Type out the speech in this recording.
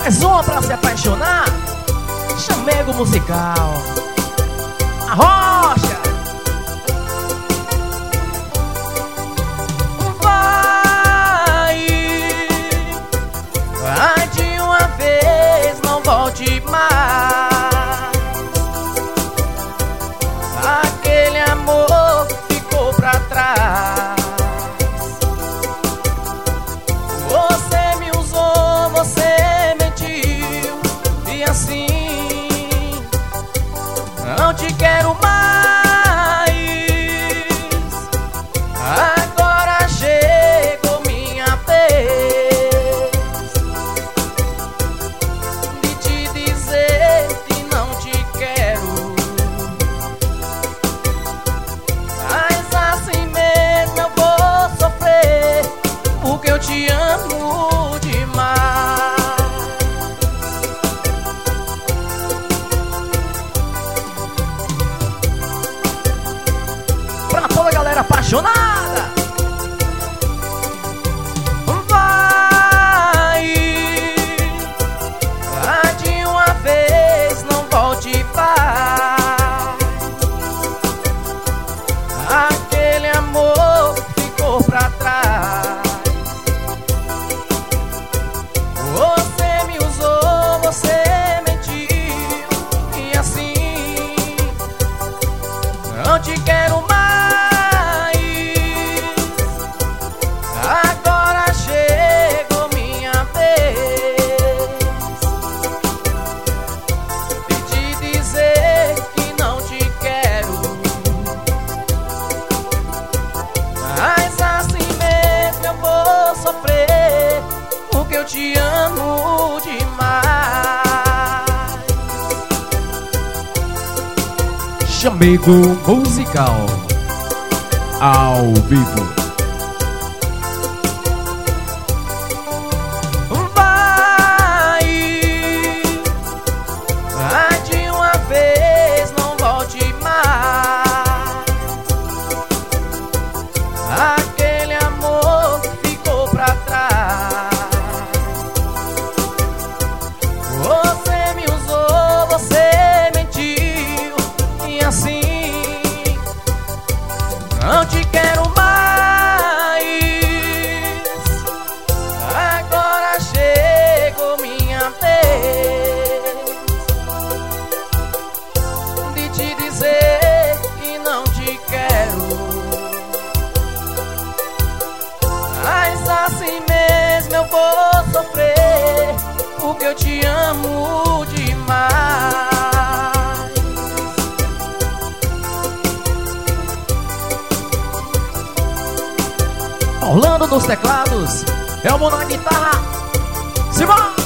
Mais uma pra se apaixonar. Chamego musical. A rocha. Vai de uma vez, não volte mais. Aquele amor ficou pra trás. Você me usou, você mentiu, e assim não te quero mais. Agora chegou minha vez de te dizer que não te quero. Mas assim mesmo eu vou sofrer, porque eu te amo demais. Pra toda a galera apaixonada, vai de uma vez, não volte mais. Aquele amor ficou pra trás. Você me usou, você mentiu, e assim não te quero mais. Agora chegou minha vez de te dizer que não te quero. Mas assim mesmo eu vou sofrer, porque eu te amo demais. Chamego musical ao vivo. Vai de uma vez, não volte mais. Aquele amor ficou pra trás. Você me usou, você mentiu, e assim não te quero mais. Agora chegou minha vez de te dizer que não te quero. Mas assim mesmo eu vou sofrer, porque eu te amo demais. Orlando nos teclados, Elmo na guitarra. Simbora!